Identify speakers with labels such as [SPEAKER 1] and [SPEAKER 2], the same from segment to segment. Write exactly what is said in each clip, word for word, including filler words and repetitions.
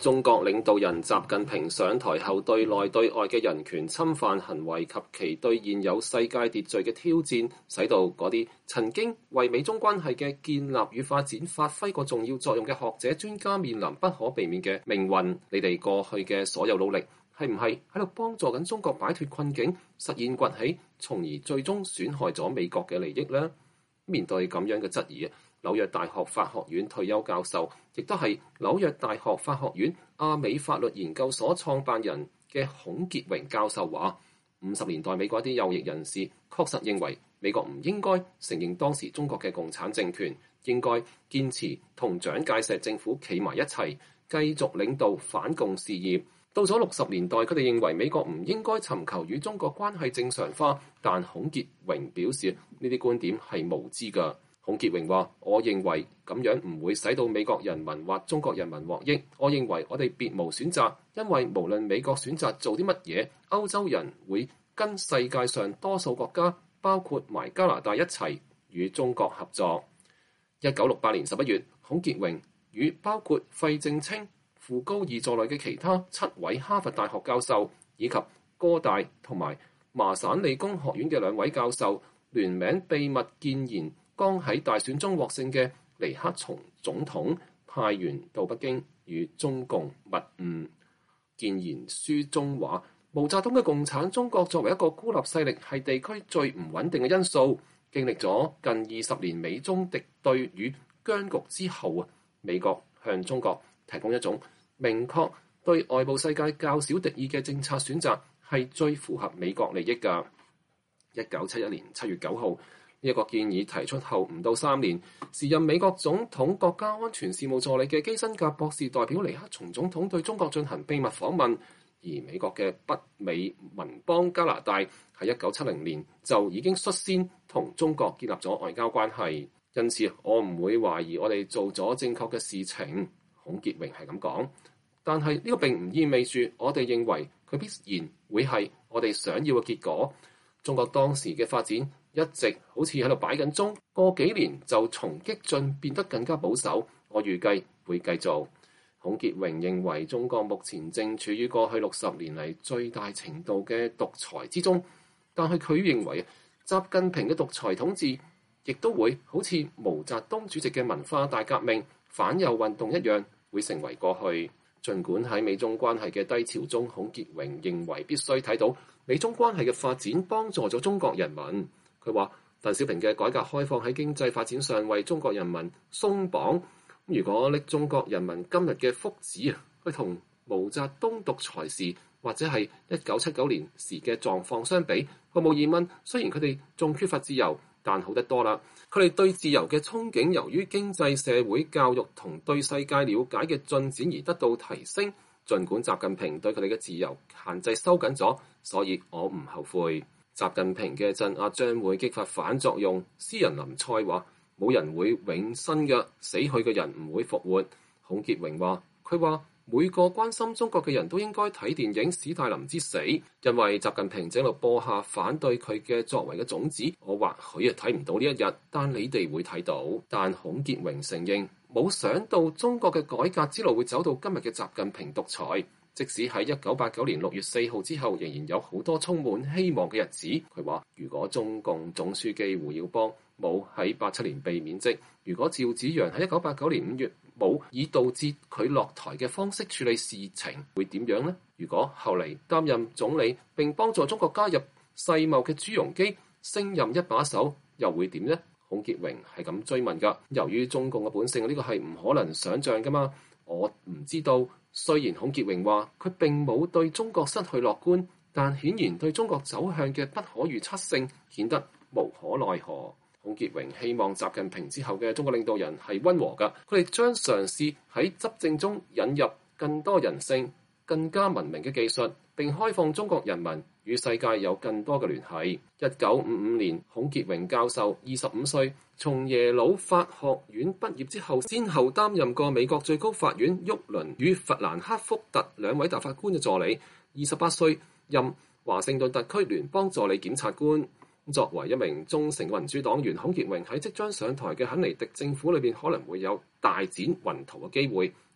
[SPEAKER 1] 中國領導人習近平上台後對內對外嘅人權侵犯行為及其對現有世界秩序嘅挑戰，使到嗰啲曾經為美中關係嘅建立與發展發揮過重要作用嘅學者專家面臨不可避免嘅命運。你哋過去嘅所有努力係唔係喺度幫助緊中國擺脫困境，實現崛起，從而最終損害咗美國嘅利益呢？面對咁樣嘅質疑，紐約大學法學院退休教授，亦都係紐約大學法學院亞美法律研究所創辦人嘅孔傑榮教授話：五十年代美國一啲右翼人士確實認為美國唔應該承認當時中國嘅共產政權，應該堅持同蔣介石政府企埋一齊，繼續領導反共事業。到咗六十年代，佢哋認為美國唔應該尋求與中國關係正常化，但孔傑榮表示呢啲觀點係無知㗎。孔傑榮話：我認為咁樣唔會使到美國人民或中國人民獲益。我認為我哋別無選擇，因為無論美國選擇做啲乜嘢，歐洲人會跟世界上多數國家，包括埋加拿大一齊與中國合作。一九六八年十一月，孔傑榮與包括費正清、傅高義在內嘅其他七位哈佛大學教授，以及哥大同埋麻省理工學院嘅兩位教授聯名秘密建言，剛喺大選中獲勝嘅尼克松總統派員到北京與中共密晤。建言書中話，毛澤東嘅共產中國作為一個孤立勢力，係地區最唔穩定嘅因素。經歷咗近二十年美中敵對與僵局之後啊，美國向中國提供一種明確對外部世界較少敵意嘅政策選擇，係最符合美國利益㗎。一九七一年七月九號，呢一個建議提出後唔到三年，時任美國總統國家安全事務助理嘅基辛格博士代表尼克松總統對中國進行秘密訪問，而美國嘅北美盟邦加拿大喺一九七零年就已經率先同中國建立咗外交關係，因此我唔會懷疑我哋做咗正確嘅事情。孔傑榮係咁講，但係呢個並唔意味住我哋認為佢必然會係我哋想要嘅結果。中國當時嘅發展一直好似喺度擺緊鐘，過幾年就從激進變得更加保守。我預計會繼續。孔傑榮認為中國目前正處於過去六十年嚟最大程度嘅獨裁之中，但係佢認為習近平嘅獨裁統治亦都會好似毛澤東主席嘅文化大革命、反右運動一樣，會成為過去。儘管喺美中關係嘅低潮中，孔傑榮認為必須睇到美中關係嘅發展幫助咗中國人民。佢話鄧小平嘅改革開放喺經濟發展上為中國人民鬆綁。如果拎中國人民今日嘅福祉啊，去同毛澤東獨裁時或者係一九七九年時嘅狀況相比，毫無疑問，雖然佢哋仲缺乏自由，但好得多啦。佢哋對自由嘅憧憬，由於經濟、社會、教育同對世界了解嘅進展而得到提升。儘管習近平對佢哋嘅自由限制收緊咗，所以我唔後悔。習近平嘅鎮壓將會激發反作用。詩人林賽話：冇人會永生嘅，死去嘅人唔會復活。孔傑榮話：佢話每個關心中國嘅人都應該睇電影《史太林之死》，因為習近平正喺度播下反對佢嘅作為嘅種子。我或許啊睇唔到呢一日，但你哋會睇到。但孔傑榮承認，冇想到中國嘅改革之路會走到今日嘅習近平獨裁。即使喺一九八九年六月四號之後，仍然有好多充滿希望嘅日子。佢話：如果中共總書記胡耀邦冇喺八七年被免職，如果趙紫陽喺一九八九年五月冇以導致佢落台嘅方式處理事情，會點樣呢？如果後嚟擔任總理並幫助中國加入世貿嘅朱鎔基升任一把手，又會點呢？孔傑榮係咁追問㗎。由於中共嘅本性，呢個係唔可能想像㗎嘛。我唔知道。雖然孔傑榮話佢並冇對中國失去樂觀，但顯然對中國走向嘅不可預測性顯得無可奈何。孔傑榮希望習近平之後嘅中國領導人係溫和㗎，佢哋將嘗試喺執政中引入更多人性、更加文明嘅技術，並開放中國人民與世界有更多嘅聯繫。一九五五年，孔傑榮教授二十五歲，從耶魯法學院畢業之後，先後擔任過美國最高法院沃倫與弗蘭克福特兩位大法官嘅助理。二十八歲，任華盛頓特區聯邦助理檢察官。作為一名忠誠嘅民主黨員，孔傑榮喺即將上台嘅肯尼迪政府裏邊可能會有大展宏圖嘅機會。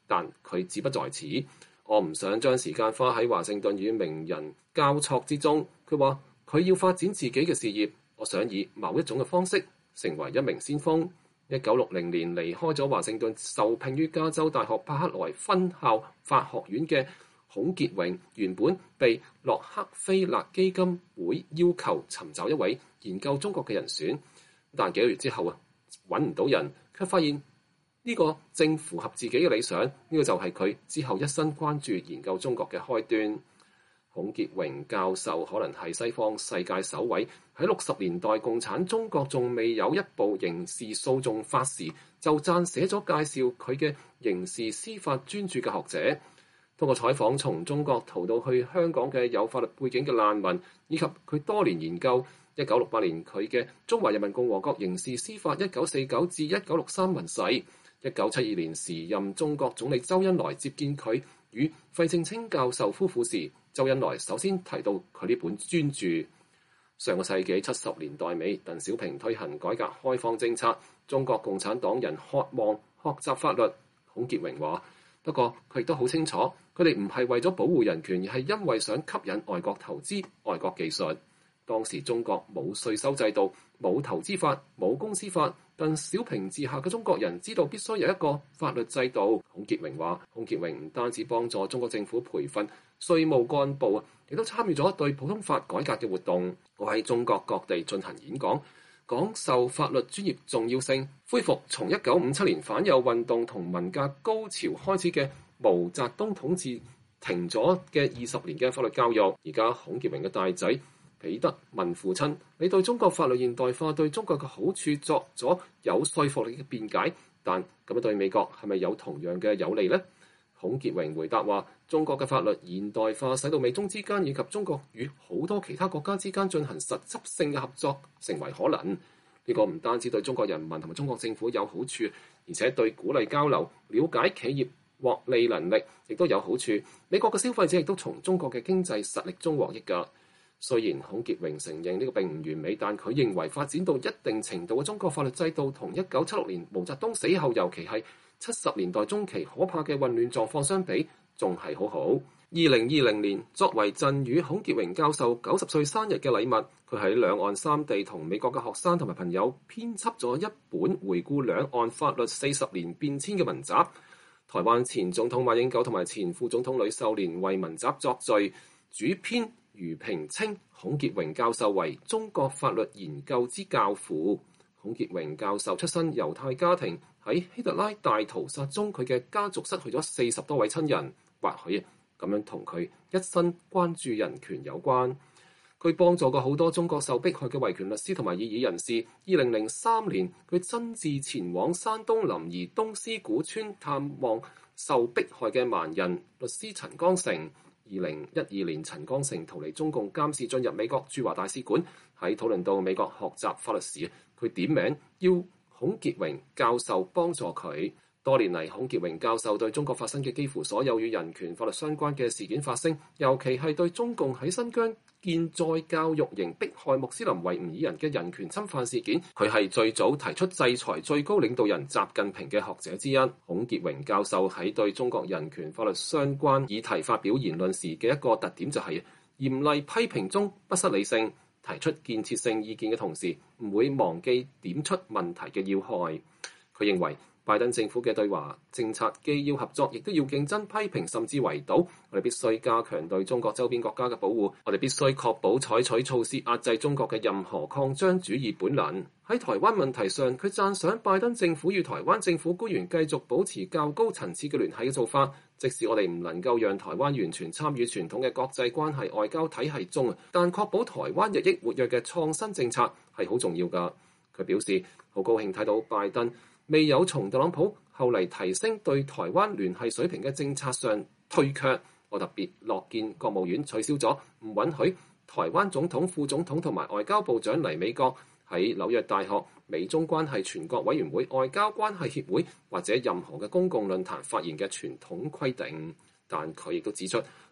[SPEAKER 1] 但佢志不在此。我唔想將時間花喺華盛頓與名人交錯之中。佢話佢要發展自己嘅事業，我想以某一種嘅方式成為一名先鋒。一九六零年離開咗華盛頓，受聘於加州大學柏克萊分校法學院嘅孔傑榮，原本被洛克菲勒基金會要求尋找一位研究中國嘅人選，但幾個月之後啊，揾唔到人，卻發現呢個正符合自己嘅理想。呢個就係佢之後一生關注研究中國嘅開端。孔傑榮教授可能係西方世界首位喺六十年代共產中國仲未有一部刑事訴訟法時就撰寫咗介紹佢嘅刑事司法專著嘅學者。通過採訪從中國逃到去香港嘅有法律背景嘅難民，以及佢多年研究一九六八年佢嘅《中華人民共和國刑事司法一九四九至一九六三文誓》，一九七二年時任中國總理周恩來接見佢與費正清教授夫婦時，周恩來首先提到佢呢本專著。上個世紀七十年代尾，鄧小平推行改革開放政策，中國共產黨人渴望學習法律。孔傑榮話：不過佢亦都好清楚，佢哋唔係為咗保護人權，而係因為想吸引外國投資、外國技術。當時中國冇稅收制度、冇投資法、冇公司法，但小平治下嘅中國人知道必須有一個法律制度。孔傑榮話：孔傑榮唔單止幫助中國政府培訓稅務幹部，亦都參與咗對普通法改革嘅活動。我喺中國各地進行演講，講授法律專業重要性，恢復從一九五七年反右運動同文革高潮開始嘅毛澤東統治停咗嘅二十年嘅法律教育。而家孔傑榮嘅大仔彼得問父親：你對中國法律現代化對中國嘅好處作咗有說服力嘅辯解，但咁樣對美國係咪有同樣嘅有利呢？孔傑榮回答話：中國嘅法律現代化使到美中之間以及中國與好多其他國家之間進行實質性嘅合作成為可能。呢個唔單止對中國人民同埋中國政府有好處，而且對鼓勵交流、了解企業獲利能力亦都有好處。美國嘅消費者亦都從中國嘅經濟實力中獲益㗎。雖然孔傑榮承認呢個並唔完美，但佢認為發展到一定程度嘅中國法律制度同一九七六年毛澤東死後，尤其係七十年代中期可怕嘅混亂狀況相比，仲係好好。二零二零年作為贈予孔傑榮教授九十歲生日嘅禮物，佢喺兩岸三地同美國嘅學生同埋朋友編輯咗一本回顧兩岸法律四十年變遷嘅文集。台灣前總統馬英九同埋前副總統呂秀蓮為文集作序，主編余平稱孔傑榮教授為中國法律研究之教父。孔傑榮教授出身猶太家庭，喺希特拉大屠殺中，佢嘅家族失去咗四十多位親人，或許咁樣同佢一生關注人權有關。佢幫助過好多中國受迫害嘅維權律師同埋異議人士。二零零三年，佢親自前往山東臨沂東師古村探望受迫害嘅盲人律師陳光誠。二零一二年，陳光誠逃離中共監視，進入美國駐華大使館。喺討論到美國學習法律時，佢點名要孔傑榮教授幫助佢。多年嚟，孔傑榮教授對中國發生嘅幾乎所有與人權法律相關嘅事件發聲，尤其係對中共喺新疆建在教育營迫害穆斯林維吾爾人嘅人權侵犯事件，佢係最早提出制裁最高領導人習近平嘅學者之一。孔傑榮教授喺對中國人權法律相關議題發表言論時嘅一個特點就係嚴厲批評中不失理性，提出建設性意見嘅同時唔會忘記點出問題嘅要害。佢認為拜登政府嘅對華政策既要合作，亦都要競爭、批評甚至圍堵。我哋必須加強對中國周邊國家嘅保護。我哋必須確保採取措施壓制中國嘅任何擴張主義本能。喺台灣問題上，佢讚賞拜登政府與台灣政府官員繼續保持較高層次嘅聯繫嘅做法。即使我哋唔能夠讓台灣完全參與傳統嘅國際關係外交體系中，但確保台灣日益活躍嘅創新政策係好重要㗎。佢表示好高興睇到拜登未有從特朗普後嚟提升對台灣聯繫水平嘅政策上退卻。我特別樂見國務院取消咗唔允許台灣總統、副總統同埋外交部長嚟美國喺紐約大學美中關係全國委員會、外交關係協會或者任何嘅公共論壇發言嘅傳統規定。但佢亦都指出，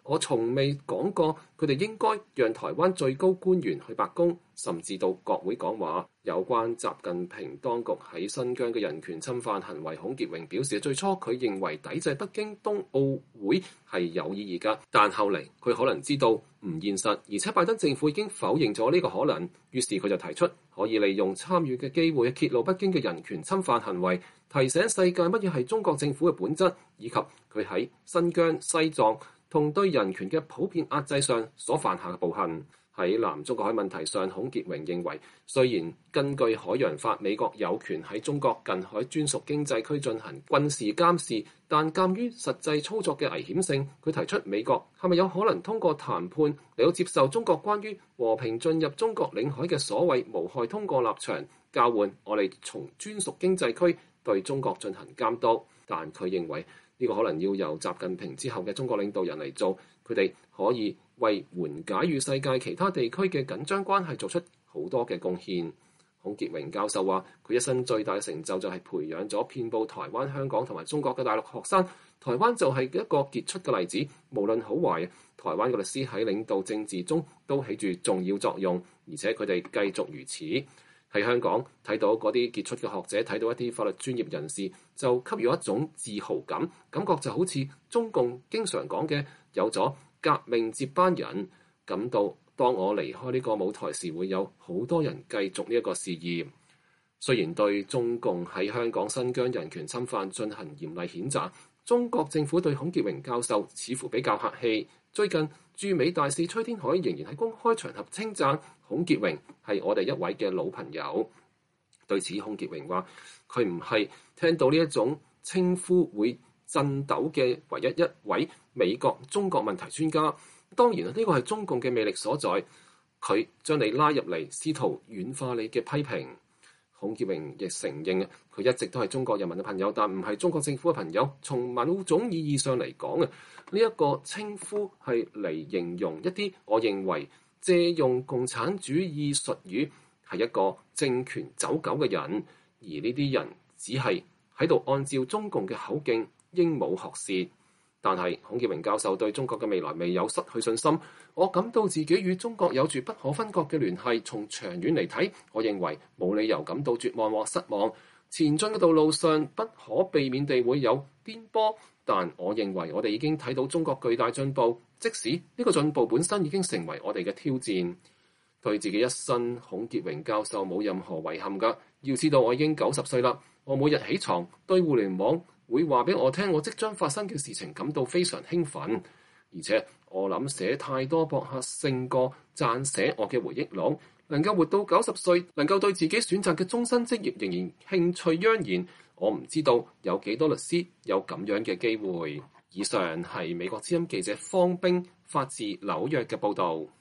[SPEAKER 1] 我從未講過佢哋應該讓台灣最高官員去白宮，甚至到國會講話。有關習近平當局喺新疆嘅人權侵犯行為，孔傑榮表示，最初佢認為抵制北京冬奧會係有意義㗎，但後嚟佢可能知道唔現實，而且拜登政府已經否認咗呢個可能，於是佢就提出可以利用參與嘅機會揭露北京嘅人權侵犯行為，提醒世界乜嘢係中國政府嘅本質，以及佢喺新疆、西藏同對人權嘅普遍壓制上所犯下嘅暴行。喺南中國海問題上，孔傑榮認為，雖然根據海洋法，美國有權喺中國近海專屬經濟區進行軍事監視，但鑑於實際操作嘅危險性，佢提出美國係咪有可能通過談判嚟到接受中國關於和平進入中國領海嘅所謂無害通過立場，交換我哋從專屬經濟區對中國進行監督。但佢認為呢個可能要由習近平之後嘅中國領導人嚟做，佢哋可以為緩解與世界其他地區嘅緊張關係做出好多嘅貢獻。孔傑榮教授話，佢一生最大嘅成就就係培養咗遍佈台灣、香港同埋中國嘅大陸學生。台灣就係一個傑出嘅例子，無論好壞，台灣嘅律師喺領導政治中都起住重要作用，而且佢哋繼續如此。喺香港睇到嗰啲傑出嘅學者，睇到一啲法律專業人士，就給予一種自豪感，感覺就好似中共經常講嘅有咗革命接班人，感到當我離開呢個舞台時，會有好多人繼續呢一個事業。雖然對中共喺香港、新疆人權侵犯進行嚴厲譴責，中國政府對孔傑榮教授似乎比較客氣。最近駐美大使崔天凱仍然喺公開場合稱讚孔傑榮係我哋一位嘅老朋友。對此，孔傑榮話佢唔係聽到呢一種稱呼會震抖嘅唯一一位美國中國問題專家。當然啦，呢個係中共嘅魅力所在，佢將你拉入嚟，試圖軟化你嘅批評。孔傑榮亦承認啊，佢一直都係中國人民嘅朋友，但唔係中國政府嘅朋友。從某種意義上嚟講啊，呢一個稱呼係嚟形容一啲我認為借用共產主義術語係一個政權走狗嘅人，而呢啲人只係喺度按照中共嘅口徑鸚鵡學舌。但係孔傑榮教授對中國嘅未來未有失去信心，我感到自己與中國有住不可分割嘅聯繫。從長遠嚟睇，我認為冇理由感到絕望或失望。前進嘅道路上不可避免地會有顛簸，但我認為我哋已經睇到中國巨大進步，即使呢個進步本身已經成為我哋嘅挑戰。對自己一生，孔傑榮教授冇任何遺憾㗎。要知道我已經九十歲啦，我每日起床對互聯網會話俾我聽我即將發生嘅事情感到非常興奮，而且我諗寫太多博客勝過撰寫我嘅回憶錄。能夠活到九十歲，能夠對自己選擇嘅終身職業仍然興趣盎然，我唔知道有幾多律師有咁樣嘅機會。以上係美國之音記者方冰發自紐約嘅報導。